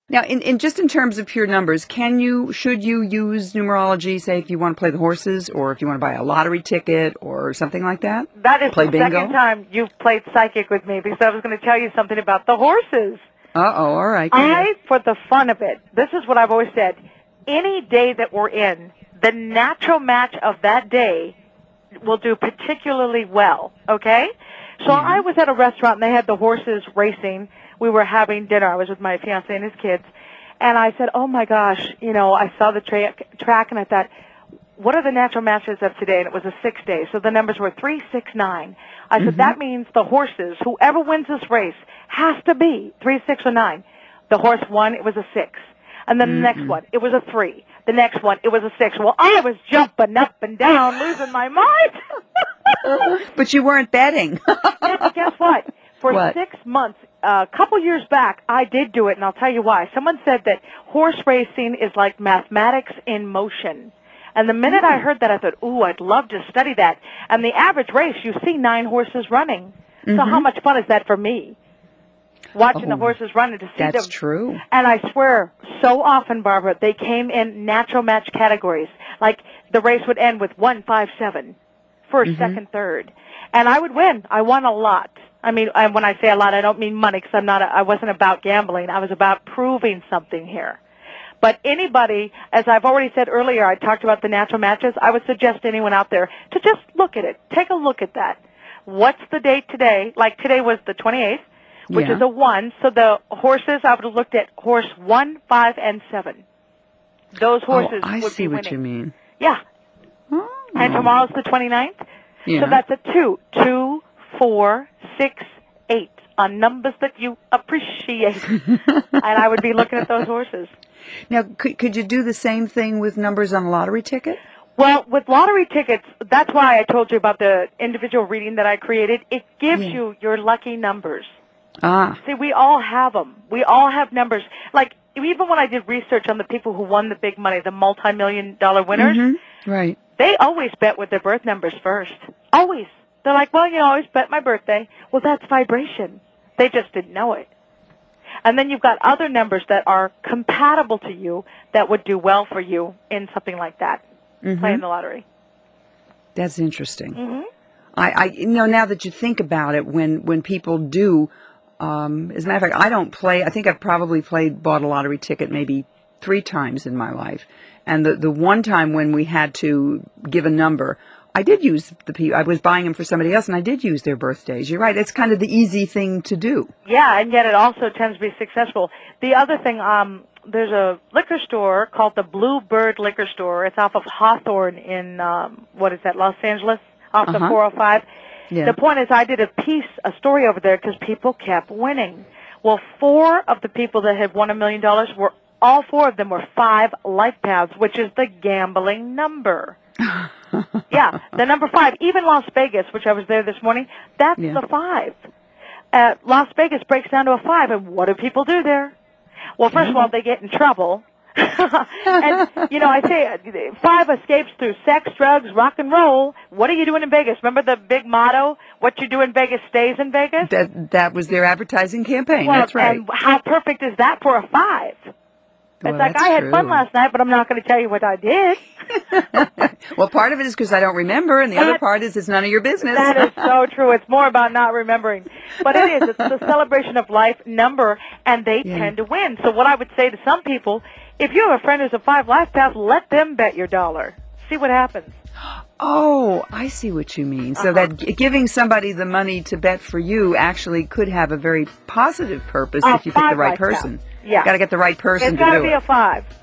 Now, in terms of pure numbers, should you use numerology, say, if you want to play the horses, or if you want to buy a lottery ticket, or something like that? That is play the bingo? second time you've played psychic with me, because I was going to tell you something about the horses. Uh-oh, all right. For the fun of it, this is what I've always said. Any day that we're in, the natural match of that day will do particularly well, okay? So I was at a restaurant, and they had the horses racing. We were having dinner. I was with my fiancé and his kids. And I said, oh, my gosh, I saw the track, and I thought, what are the natural matches of today? And it was a 6 day. So the numbers were 3, 6, 9. I said, that means the horses, whoever wins this race, has to be 3, 6, or 9. The horse won, it was a 6. And then the next one, it was a 3. The next one, it was a 6. Well, I was jumping up and down, losing my mind. But you weren't betting. Yeah, but guess what? For 6 months, a couple years back, I did do it, and I'll tell you why. Someone said that horse racing is like mathematics in motion. And the minute I heard that, I thought, ooh, I'd love to study that. And the average race, you see 9 horses running. So how much fun is that for me? Watching the horses run and to see them. That's true. And I swear, so often, Barbara, they came in natural match categories. Like the race would end with 1, 5, 7, first, second, third. And I would win. I won a lot. I mean, when I say a lot, I don't mean money, because I wasn't about gambling. I was about proving something here. But anybody, as I've already said earlier, I talked about the natural matches. I would suggest anyone out there to just look at it. Take a look at that. What's the date today? Like today was the 28th, which is a 1. So the horses, I would have looked at horse 1, 5, and 7. Those horses would be winning. I see what you mean. Yeah. And tomorrow's the 29th. Yeah. So that's a 2. 2, 4, 6, 8. On numbers that you appreciate. And I would be looking at those horses. Now, could you do the same thing with numbers on a lottery ticket? Well, with lottery tickets, that's why I told you about the individual reading that I created. It gives you your lucky numbers. See, we all have them. We all have numbers. Like, even when I did research on the people who won the big money, the multi-million-dollar winners, right? They always bet with their birth numbers first. Always. They're like, well, I always bet my birthday. Well, that's vibration. They just didn't know it. And then you've got other numbers that are compatible to you that would do well for you in something like that, playing the lottery. That's interesting. I now that you think about it, when people do, as a matter of fact, I don't play. I think I've probably bought a lottery ticket maybe 3 times in my life. And the one time when we had to give a number, I did use I was buying them for somebody else, and I did use their birthdays. You're right. It's kind of the easy thing to do. Yeah, and yet it also tends to be successful. The other thing, there's a liquor store called the Bluebird Liquor Store. It's off of Hawthorne in, Los Angeles, off the 405. Yeah. The point is I did a story over there because people kept winning. Well, 4 of the people that had won $1 million all 4 of them were 5 life paths, which is the gambling number. Yeah, the number 5. Even Las Vegas, which I was there this morning, that's the 5. Las Vegas breaks down to a 5, and what do people do there? Well, first of all, they get in trouble. And, I say 5 escapes through sex, drugs, rock and roll. What are you doing in Vegas? Remember the big motto, what you do in Vegas stays in Vegas? That was their advertising campaign. Well, that's right. And how perfect is that for a 5? It's like, I had fun last night, but I'm not going to tell you what I did. Well, part of it is because I don't remember, and the other part is it's none of your business. That is so true. It's more about not remembering. But it is. It's the celebration of life number, and they tend to win. So what I would say to some people, if you have a friend who's a 5 life path, let them bet your dollar. See what happens. Oh, I see what you mean. So that giving somebody the money to bet for you actually could have a very positive purpose if you pick the right person. Yeah. Got to get the right person to do it. It's got to be a 5.